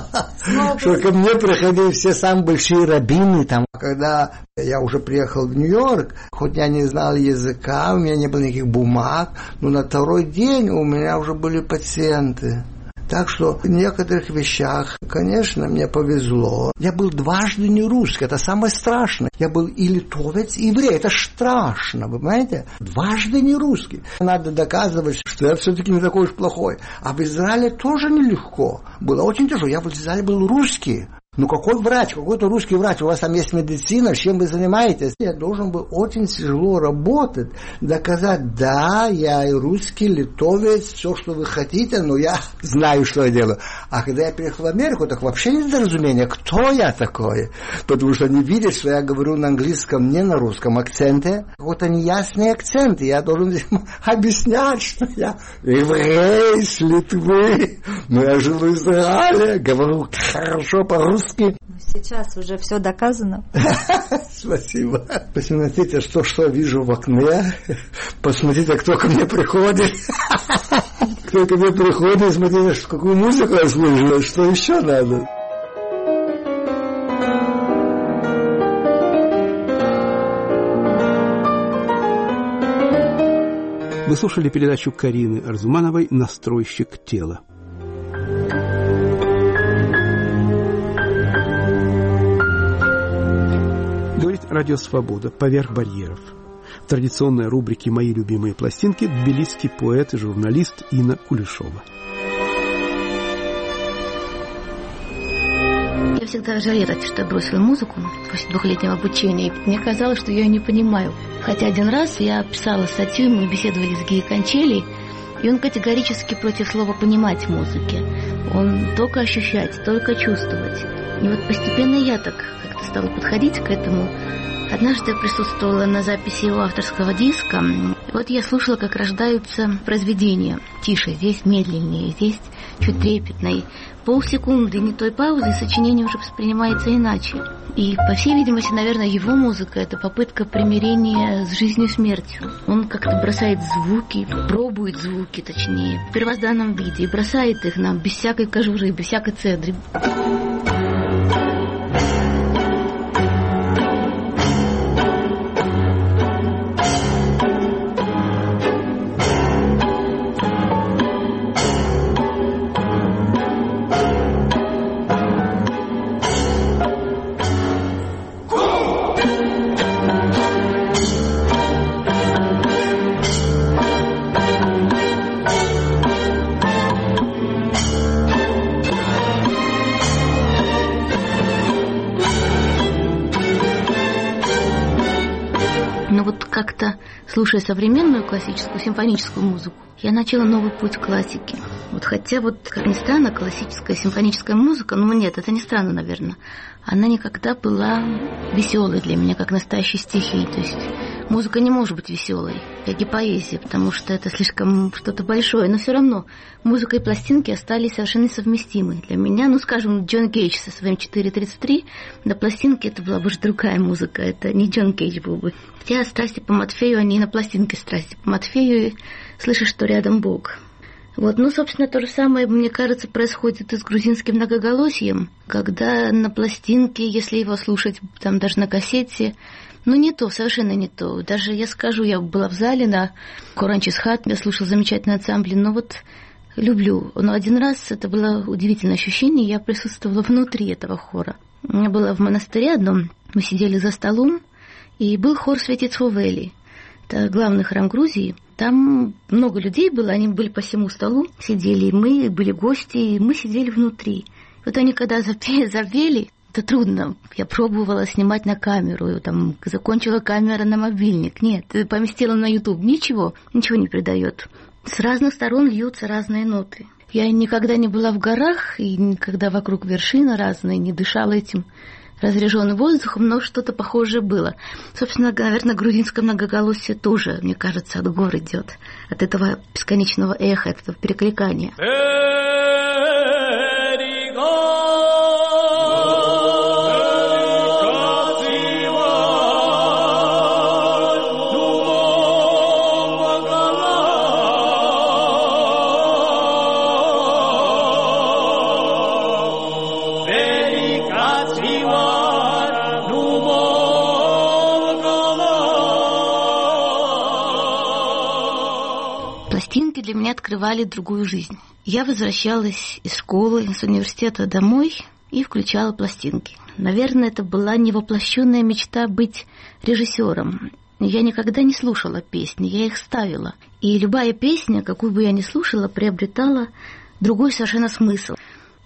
Что ко мне приходили все самые большие раббины. Когда я уже приехал в Нью-Йорк, хоть я не знал языка, у меня не было никаких бумаг, но на второй день у меня уже были пациенты. Так что в некоторых вещах, конечно, мне повезло. Я был дважды не русский, это самое страшное. Я был и литовец, и еврей, это страшно, вы понимаете? Дважды не русский. Надо доказывать, что я все-таки не такой уж плохой. А в Израиле тоже нелегко. Было очень тяжело. Я в Израиле был русский, Ну какой врач, какой-то русский врач, у вас там есть медицина, чем вы занимаетесь? Я должен был очень тяжело работать, доказать, да, я и русский, литовец, все, что вы хотите, но я знаю, что я делаю. А когда я приехал в Америку, так вообще недоразумение, кто я такой? Потому что они видят, что я говорю на английском, не на русском акценте, какой-то неясный акцент, и я должен объяснять, что я еврей с Литвы, но я живу в Израиле, говорю хорошо по-русски. Сейчас уже все доказано. Спасибо. Посмотрите, что вижу в окне. Посмотрите, кто ко мне приходит. Кто ко мне приходит, смотрите, какую музыку я слышу, что еще надо. Вы слушали передачу Карины Арзумановой «Настройщик тела». Говорит Радио Свобода «Поверх барьеров». В традиционной рубрике «Мои любимые пластинки» тбилисский поэт и журналист Инна Кулешова. Я всегда жалела, что я бросила музыку после 2-летнего обучения. И мне казалось, что я ее не понимаю. Хотя один раз я писала статью, мы беседовали с Гией Кончелей, и он категорически против слова «понимать» музыки. Он только ощущать, только чувствовать. И вот постепенно я так как-то стала подходить к этому. Однажды я присутствовала на записи его авторского диска. И вот я слушала, как рождаются произведения. Тише, здесь медленнее, здесь чуть трепетно. И полсекунды не той паузы, и сочинение уже воспринимается иначе. И, по всей видимости, наверное, его музыка — это попытка примирения с жизнью и смертью. Он как-то бросает звуки, пробует звуки, точнее, в первозданном виде, и бросает их нам без всякой кожуры, без всякой цедры. Как-то, слушая современную классическую симфоническую музыку, я начала новый путь классики. Вот хотя, как ни странно, классическая симфоническая музыка, нет, это не странно, наверное, она никогда была веселой для меня, как настоящие стихи. То есть музыка не может быть веселой, как и поэзия, потому что это слишком что-то большое. Но все равно музыка и пластинки остались совершенно несовместимы. Для меня, скажем, Джон Кейдж со своим 4:33, на пластинке это была бы уже другая музыка, это не Джон Кейдж был бы. Хотя страсти по Матфею, они и на пластинке страсти по Матфею, и слышишь, что рядом Бог. Собственно, то же самое, мне кажется, происходит и с грузинским многоголосием, когда на пластинке, если его слушать там даже на кассете, не то, совершенно не то. Даже я скажу, я была в зале на Коранчисхат, я слушала замечательный ансамбль, люблю. Но один раз это было удивительное ощущение, я присутствовала внутри этого хора. Я была в монастыре одном, мы сидели за столом, и был хор Светец Ховели. Это главный храм Грузии. Там много людей было, они были по всему столу, сидели, мы были гости, и мы сидели внутри. Они когда запели, это трудно. Я пробовала снимать на камеру, закончила камера на мобильник. Нет, поместила на YouTube. Ничего не придает. С разных сторон льются разные ноты. Я никогда не была в горах, и никогда вокруг вершины разные, не дышала этим разряженным воздухом, но что-то похожее было. Собственно, наверное, грузинское многоголосие тоже, мне кажется, от гор идет, от этого бесконечного эха, от этого перекликания. Пластинки для меня открывали другую жизнь. Я возвращалась из школы, с университета домой и включала пластинки. Наверное, это была невоплощенная мечта быть режиссером. Я никогда не слушала песни, я их ставила. И любая песня, какую бы я ни слушала, приобретала другой совершенно смысл.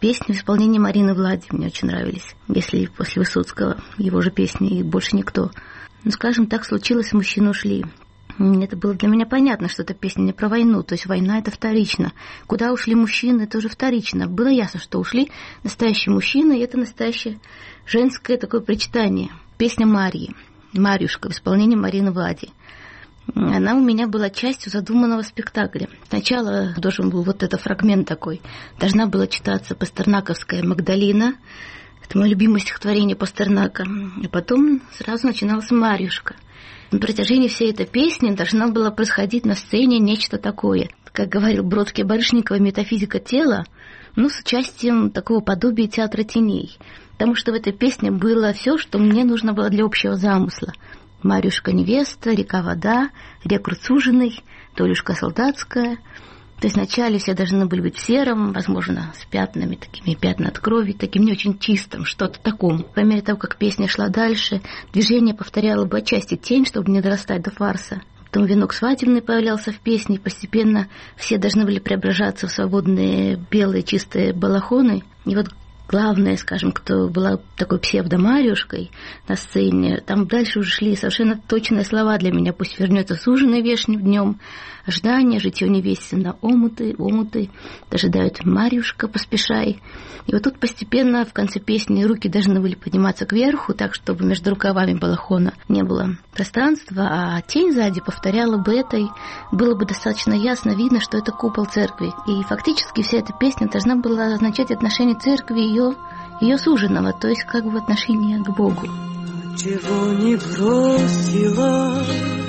Песни в исполнении Марины Влади мне очень нравились. Если после Высоцкого его же песни и больше никто. Ну, скажем так, случилось, мужчины ушли. Это было для меня понятно, что эта песня не про войну, то есть война — это вторично. Куда ушли мужчины — это уже вторично. Было ясно, что ушли настоящие мужчины, и это настоящее женское такое причитание. Песня Марьи, Марьюшка в исполнении Марины Влади. Она у меня была частью задуманного спектакля. Сначала должен был вот этот фрагмент такой. Должна была читаться пастернаковская «Магдалина». Это мое любимое стихотворение Пастернака. А потом сразу начиналась Марьюшка. На протяжении всей этой песни должно было происходить на сцене нечто такое. Как говорил Бродский-Барышников, метафизика тела, с участием такого подобия театра теней. Потому что в этой песне было все, что мне нужно было для общего замысла. Марьюшка невеста, река вода, рекрут суженый, Толюшка солдатская. То есть вначале все должны были быть в сером, возможно, с пятнами, такими пятна от крови, таким не очень чистым, что-то таком. По мере того, как песня шла дальше, движение повторяло бы отчасти тень, чтобы не дорастать до фарса. Потом венок свадебный появлялся в песне, и постепенно все должны были преображаться в свободные белые чистые балахоны. И вот главное, скажем, кто была такой псевдо-Марьюшкой на сцене, там дальше уже шли совершенно точные слова для меня. Пусть вернется суженый вешним днем, ожидание, житье невесте на омуты, дожидают Марьюшка, поспешай. И вот тут постепенно в конце песни руки должны были подниматься кверху, так, чтобы между рукавами балахона не было пространства, а тень сзади повторяла бы это, и было бы достаточно ясно видно, что это купол церкви. И фактически вся эта песня должна была означать отношение церкви и ее суженого, то есть как бы отношение к Богу. Чего не бросилась,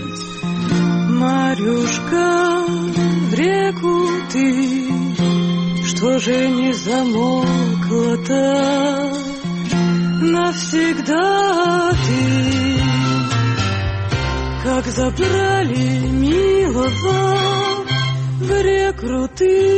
Марьюшка, в реку ты, что же не замолкла-то навсегда ты? Как забрали милого в реку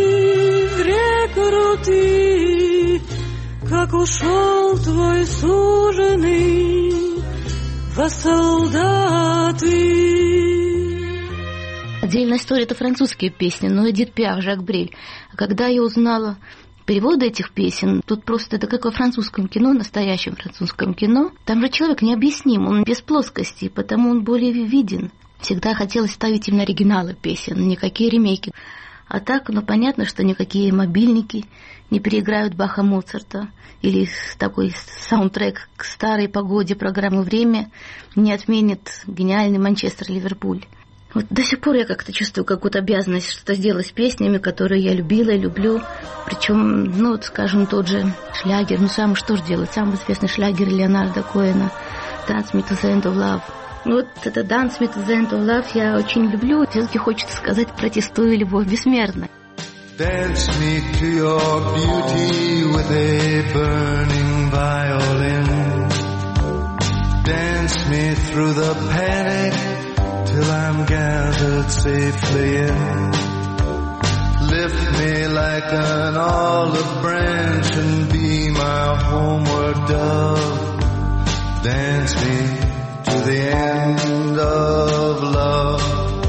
ты, как ушел твой суженый во солдаты. Отдельная история — это французские песни, Эдит Пиаф, Жак Брель. А когда я узнала переводы этих песен, тут просто это как во французском кино, настоящем французском кино. Там же человек необъясним, он без плоскости, потому он более виден. Всегда хотелось ставить именно оригиналы песен, никакие ремейки. А так, понятно, что никакие мобильники не переиграют Баха Моцарта или такой саундтрек к старой погоде программы «Время» не отменит гениальный Манчестер-Ливерпуль. Вот до сих пор я как-то чувствую какую-то обязанность что-то сделать с песнями, которые я любила и люблю. Причем, скажем, тот же шлягер, что же делать? Самый известный шлягер Леонарда Коэна «Dance Me to the End of Love». Вот это «Dance Me to the End of Love» я очень люблю. Все-таки хочется сказать, протестую, любовь бессмертна. Dance me to your beauty with a burning violin. Dance me through the panic till I'm gathered safely in. Lift me like an olive branch and be my homeward dove. Dance me to the end of love.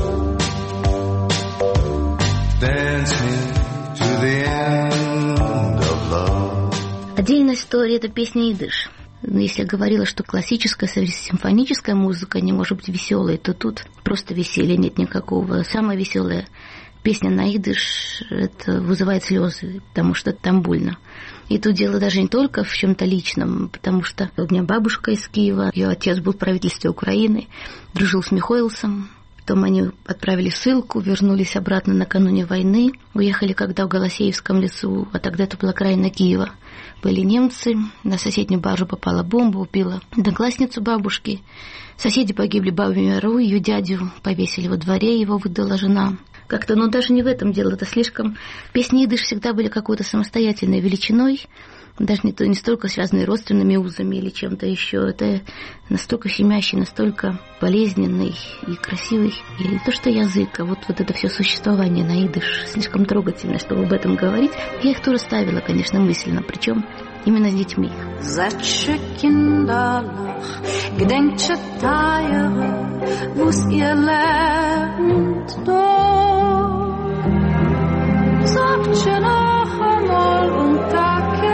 Dance me to the end of love. Отдельная история — это песня «Идыш». Если я говорила, что классическая, симфоническая музыка не может быть веселой, то тут просто веселья нет никакого. Самая веселая песня на идыш — это вызывает слезы, потому что там больно. И тут дело даже не только в чем-то личном, потому что у меня бабушка из Киева, ее отец был в правительстве Украины, дружил с Михоэлсом. Потом они отправили ссылку, вернулись обратно накануне войны, уехали когда в Голосеевском лесу, а тогда это была окраина Киева. Были немцы, на соседнюю баржу попала бомба, убила одноклассницу бабушки. Соседи погибли в Бабьем Яру, ее дядю повесили во дворе, его выдала жена. Как-то, даже не в этом дело, это слишком... Песни идыш всегда были какой-то самостоятельной величиной, даже не столько связанные родственными узами или чем-то еще. Это настолько щемящий, настолько болезненный и красивый. И не то, что язык, а вот это все существование на идыш слишком трогательно, чтобы об этом говорить. Я их тоже ставила, конечно, мысленно, причем именно с детьми. Gedenkt Chatayewe, wo's ihr lernt dort. Sagt schon noch einmal und Tag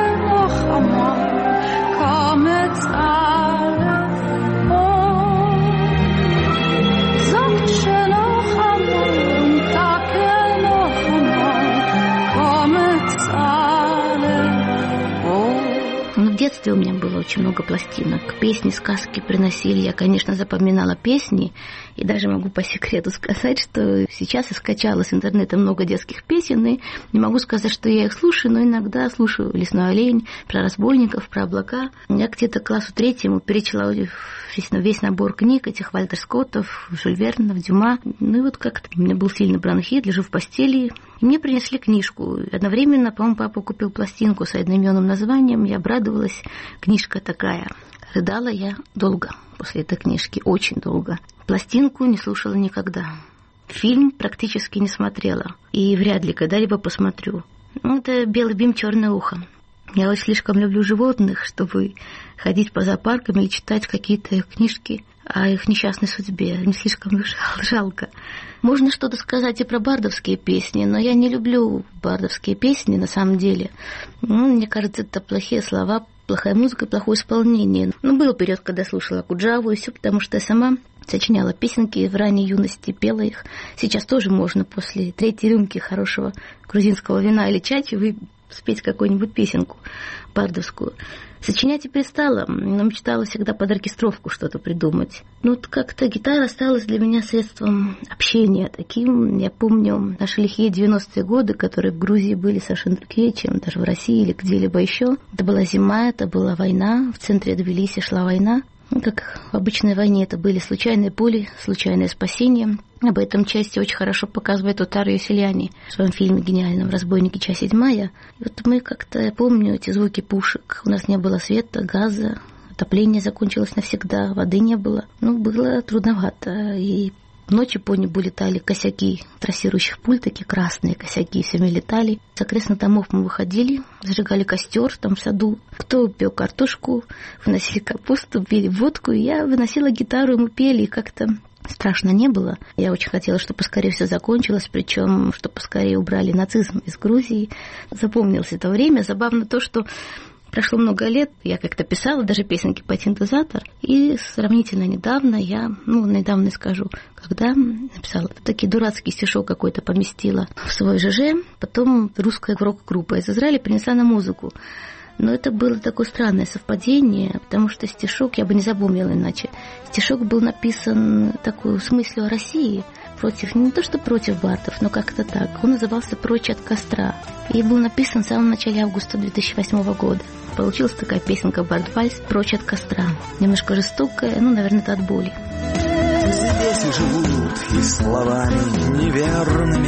детстве у меня было очень много пластинок. Песни, сказки приносили. Я, конечно, запоминала песни. И даже могу по секрету сказать, что сейчас я скачала с интернета много детских песен. И не могу сказать, что я их слушаю, но иногда слушаю «Лесной олень», про разбойников, про облака. Я где-то к классу 3 перечила весь набор книг этих Вальтер Скоттов, Жюль Вернов, Дюма. Ну и вот как-то у меня был сильный бронхит, лежу в постели. И мне принесли книжку. Одновременно, по-моему, папа купил пластинку с одноименным названием. Я обрадовалась. Книжка такая. Рыдала я долго после этой книжки, очень долго. Пластинку не слушала никогда. Фильм практически не смотрела. И вряд ли когда-либо посмотрю. Это «Белый бим, черное ухо». Я очень слишком люблю животных, чтобы ходить по зоопаркам или читать какие-то книжки о их несчастной судьбе. Мне слишком жалко. Можно что-то сказать и про бардовские песни, но я не люблю бардовские песни на самом деле. Мне кажется, это плохие слова, плохая музыка, плохое исполнение. Но был период, когда я слушала Акуджаву и все, потому что я сама сочиняла песенки в ранней юности, пела их. Сейчас тоже можно после 3-й рюмки хорошего грузинского вина или чачи спеть какую-нибудь песенку бардовскую. Сочинять и перестала, но мечтала всегда под оркестровку что-то придумать. Но вот как-то гитара стала для меня средством общения таким. Я помню наши лихие 90-е годы, которые в Грузии были совершенно другие, чем даже в России или где-либо еще. Это была зима, это была война, в центре Тбилиси шла война. Как в обычной войне это были случайные пули, случайное спасение. Об этом части очень хорошо показывает Утар Йосельяни в своем фильме гениальном «Разбойники. Часть 7». И вот мы как-то, я помню эти звуки пушек. У нас не было света, газа, отопление закончилось навсегда, воды не было. Было трудновато. И ночью по небу летали косяки трассирующих пуль, такие красные косяки, всеми летали. С окрестных домов мы выходили, зажигали костер там в саду. Кто пек картошку, выносили капусту, пили водку. И я выносила гитару, и мы пели, и как-то страшно не было. Я очень хотела, чтобы поскорее все закончилось, причем, чтобы поскорее убрали нацизм из Грузии. Запомнилось это время. Забавно то, что прошло много лет, я как-то писала даже песенки по синтезатор, и сравнительно недавно недавно скажу, когда написала такой дурацкий стишок какой-то, поместила в свой ЖЖ, потом русская рок-группа из Израиля принесла на музыку. Но это было такое странное совпадение, потому что стишок я бы не запомнила иначе. Стишок был написан такой в смысле о России, не то что против бардов, но как-то так. Он назывался «Прочь от костра» и был написан в самом начале августа 2008 года. Получилась такая песенка «Бардвальс. Прочь от костра». Немножко жестокая, наверное, это от боли. Здесь и живут, и словами неверными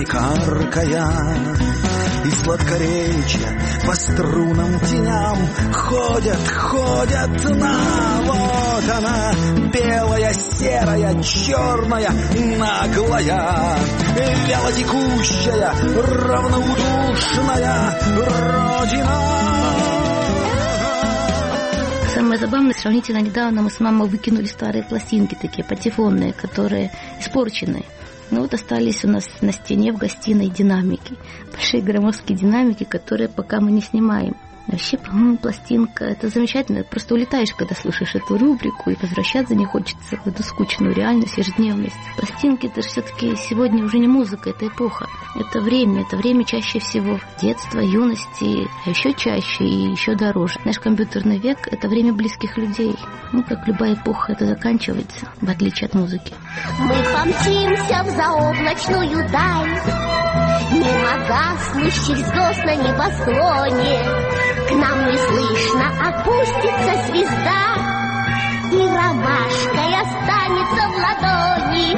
каркая, и сладкоречия по струнам теням ходят вот она, белая, серая, черная, наглая, вялотекущая, равнодушная Родина. Самое забавное, сравнительно недавно мы с мамой выкинули старые пластинки такие патефонные, которые испорчены. Остались у нас на стене в гостиной динамики. Большие громоздкие динамики, которые пока мы не снимаем. Вообще, по-моему, пластинка — это замечательно. Просто улетаешь, когда слушаешь эту рубрику, и возвращаться не хочется в эту скучную реальность, ежедневность. Пластинки — это же все-таки сегодня уже не музыка, это эпоха. Это время чаще всего детства, юности, а еще чаще и еще дороже. Наш компьютерный век — это время близких людей. Как любая эпоха, это заканчивается, в отличие от музыки. Мы помчимся в заоблачную даль, мимо гаснущих звезд на небосклоне. К нам неслышно опустится звезда, и ромашкой останется в ладони,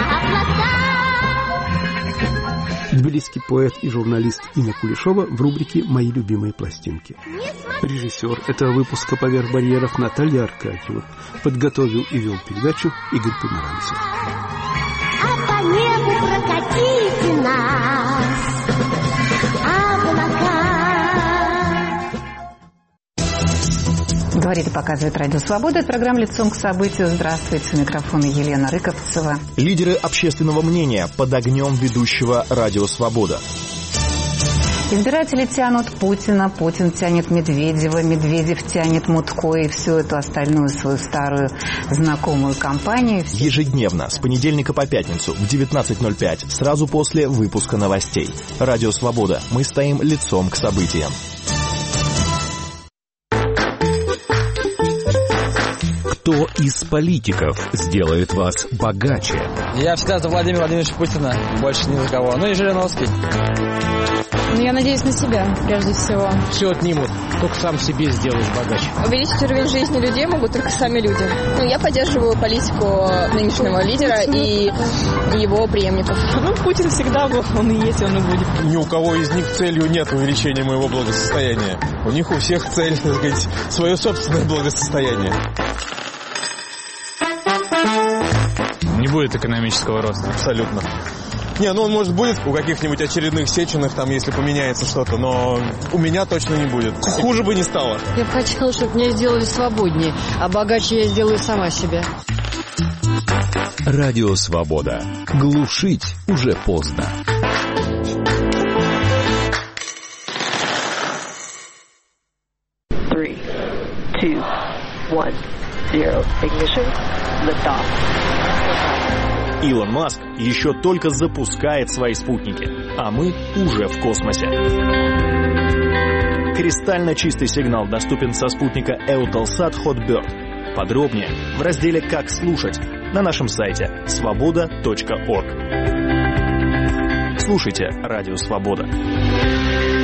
облака. Тбилисский поэт и журналист Инна Кулешова в рубрике «Мои любимые пластинки». Режиссер этого выпуска «Поверх барьеров» Наталья Аркадьева. Подготовил и вел передачу Игорь Померанцев. А по небу прокатите нас, облака. Говорит и показывает Радио Свобода. Это программа «Лицом к событию». Здравствуйте. У микрофона Елена Рыковцева. Лидеры общественного мнения под огнем ведущего Радио Свобода. Избиратели тянут Путина, Путин тянет Медведева, Медведев тянет Мутко и всю эту остальную свою старую знакомую компанию. Ежедневно, с понедельника по пятницу в 19:05, сразу после выпуска новостей. Радио Свобода. Мы стоим лицом к событиям. Кто из политиков сделает вас богаче? Я всегда за Владимира Владимировича Путина, больше ни за кого. Ну и Жириновский. Ну, я надеюсь на себя, прежде всего. Все отнимут, только сам себе сделаешь богаче. Увеличить уровень жизни людей могут только сами люди. Ну, я поддерживаю политику нынешнего лидера и его преемников. Ну, Путин всегда был, он и есть, он и будет. Ни у кого из них целью нет увеличения моего благосостояния. У них у всех цель, так сказать, свое собственное благосостояние. Не будет экономического роста. Абсолютно. Не, ну он, может, будет у каких-нибудь очередных Сеченых, там, если поменяется что-то, но у меня точно не будет. Хуже бы не стало. Я бы хотела, чтобы меня сделали свободнее, а богаче я сделаю сама себя. Радио Свобода. Глушить уже поздно. Three, two, one, zero. Ignition. Liftoff. Илон Маск еще только запускает свои спутники, а мы уже в космосе. Кристально чистый сигнал доступен со спутника Eutelsat Hotbird. Подробнее в разделе «Как слушать» на нашем сайте svoboda.org. Слушайте Радио Свобода.